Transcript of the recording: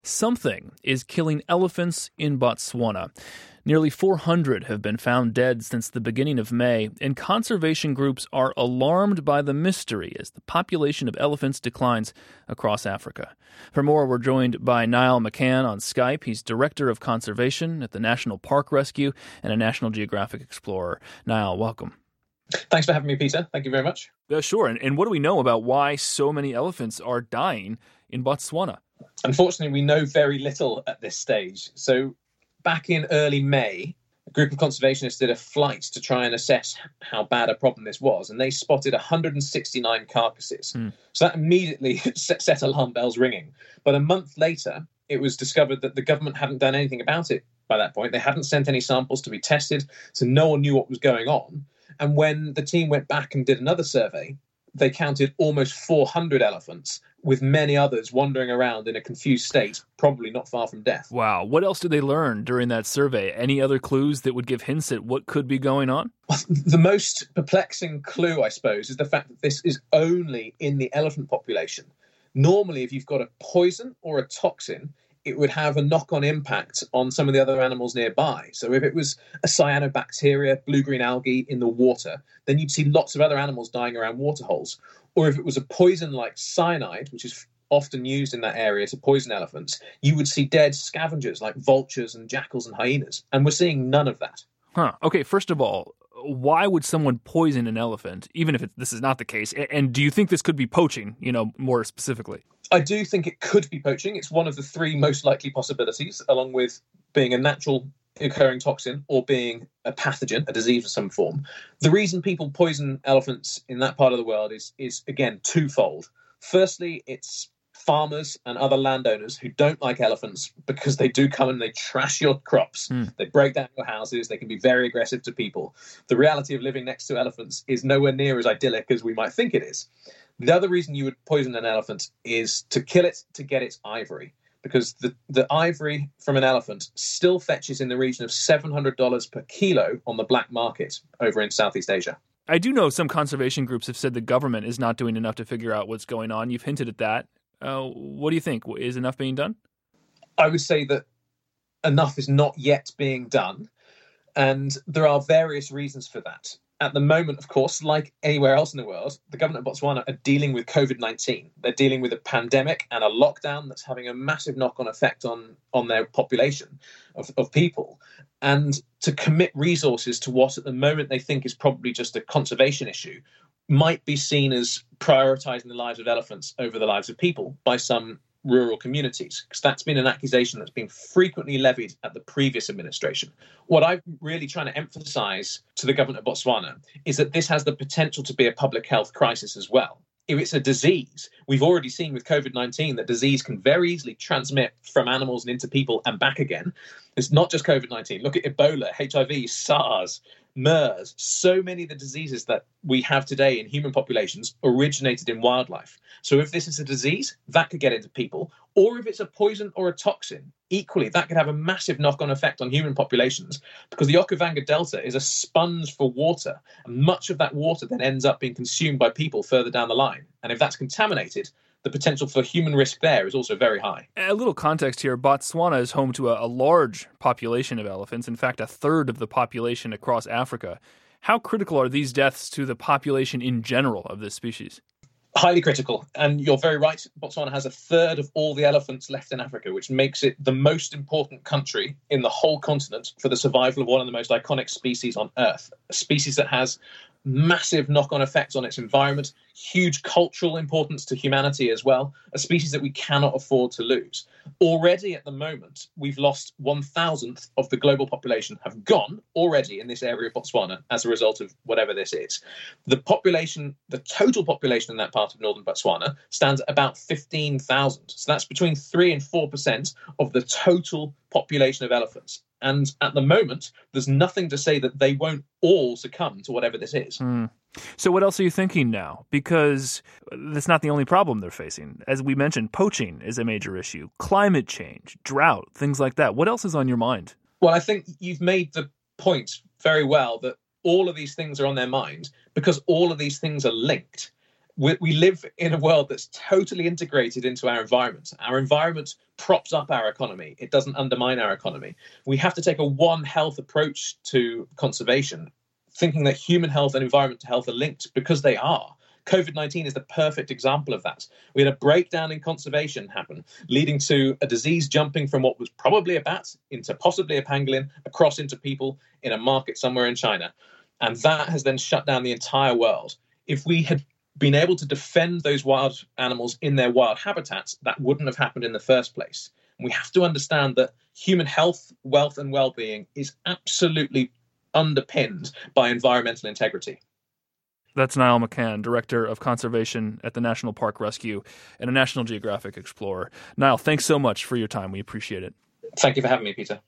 Something is killing elephants in Botswana. Nearly 400 have been found dead since the beginning of May, and conservation groups are alarmed by the mystery as the population of elephants declines across Africa. For more, we're joined by Niall McCann on Skype. He's Director of Conservation at the National Park Rescue and a National Geographic explorer. Niall, welcome. Thanks for having me, Peter. Thank you very much. Sure. And what do we know about why so many elephants are dying in Botswana? Unfortunately, we know very little at this stage. So back in early May, a group of conservationists did a flight to try and assess how bad a problem this was, and they spotted 169 carcasses. So that immediately set alarm bells ringing. But a month later, it was discovered that the government hadn't done anything about it by that point. They hadn't sent any samples to be tested, so no one knew what was going on. And when the team went back and did another survey, they counted almost 400 elephants, with many others wandering around in a confused state, probably not far from death. Wow. What else did they learn during that survey? Any other clues that would give hints at what could be going on? The most perplexing clue, I suppose, is the fact that this is only in the elephant population. Normally, if you've got a poison or a toxin, it would have a knock-on impact on some of the other animals nearby. So if it was a cyanobacteria, blue-green algae in the water, then you'd see lots of other animals dying around waterholes. Or if it was a poison like cyanide, which is often used in that area to poison elephants, you would see dead scavengers like vultures and jackals and hyenas. And we're seeing none of that. Okay, first of all, why would someone poison an elephant, even if this is not the case? And do you think this could be poaching, more specifically? I do think it could be poaching. It's one of the three most likely possibilities, along with being a natural occurring toxin or being a pathogen, a disease of some form. The reason people poison elephants in that part of the world is again, twofold. Firstly, it's farmers and other landowners who don't like elephants because they do come and they trash your crops. They break down your houses. They can be very aggressive to people. The reality of living next to elephants is nowhere near as idyllic as we might think it is. The other reason you would poison an elephant is to kill it to get its ivory, because the ivory from an elephant still fetches in the region of $700 per kilo on the black market over in Southeast Asia. I do know some conservation groups have said the government is not doing enough to figure out what's going on. You've hinted at that. What do you think? Is enough being done? I would say that enough is not yet being done, and there are various reasons for that. At the moment, of course, like anywhere else in the world, the government of Botswana are dealing with COVID-19. They're dealing with a pandemic and a lockdown that's having a massive knock-on effect on their population of people. And to commit resources to what at the moment they think is probably just a conservation issue might be seen as prioritising the lives of elephants over the lives of people by some rural communities, because that's been an accusation that's been frequently levied at the previous administration. What I'm really trying to emphasise to the government of Botswana is that this has the potential to be a public health crisis as well. If it's a disease, we've already seen with COVID-19 that disease can very easily transmit from animals and into people and back again. It's not just COVID-19. Look at Ebola, HIV, SARS, MERS. So many of the diseases that we have today in human populations originated in wildlife. So if this is a disease, that could get into people. Or if it's a poison or a toxin, equally, that could have a massive knock-on effect on human populations, because the Okavango Delta is a sponge for water. And much of that water then ends up being consumed by people further down the line. And if that's contaminated, the potential for human risk there is also very high. A little context here. Botswana is home to a large population of elephants, in fact, a third of the population across Africa. How critical are these deaths to the population in general of this species? Highly critical. And you're very right. Botswana has a third of all the elephants left in Africa, which makes it the most important country in the whole continent for the survival of one of the most iconic species on Earth, a species that has massive knock-on effects on its environment, huge cultural importance to humanity as well, a species that we cannot afford to lose. Already at the moment, we've lost 1,000th of the global population have gone already in this area of Botswana as a result of whatever this is. The population, the total population in that part of northern Botswana stands at about 15,000. So that's between 3 and 4% of the total population of elephants. And at the moment, there's nothing to say that they won't all succumb to whatever this is. So what else are you thinking now? Because that's not the only problem they're facing. As we mentioned, poaching is a major issue. Climate change, drought, things like that. What else is on your mind? Well, I think you've made the point very well that all of these things are on their mind because all of these things are linked. We live in a world that's totally integrated into our environment. Our environment props up our economy. It doesn't undermine our economy. We have to take a one health approach to conservation, thinking that human health and environmental health are linked, because they are. COVID-19 is the perfect example of that. We had a breakdown in conservation happen, leading to a disease jumping from what was probably a bat into possibly a pangolin, across into people in a market somewhere in China. And that has then shut down the entire world. If we had been able to defend those wild animals in their wild habitats, that wouldn't have happened in the first place. And we have to understand that human health, wealth, and well-being is absolutely underpinned by environmental integrity. That's Niall McCann, Director of Conservation at the National Park Rescue and a National Geographic explorer. Niall, thanks so much for your time. We appreciate it. Thank you for having me, Peter.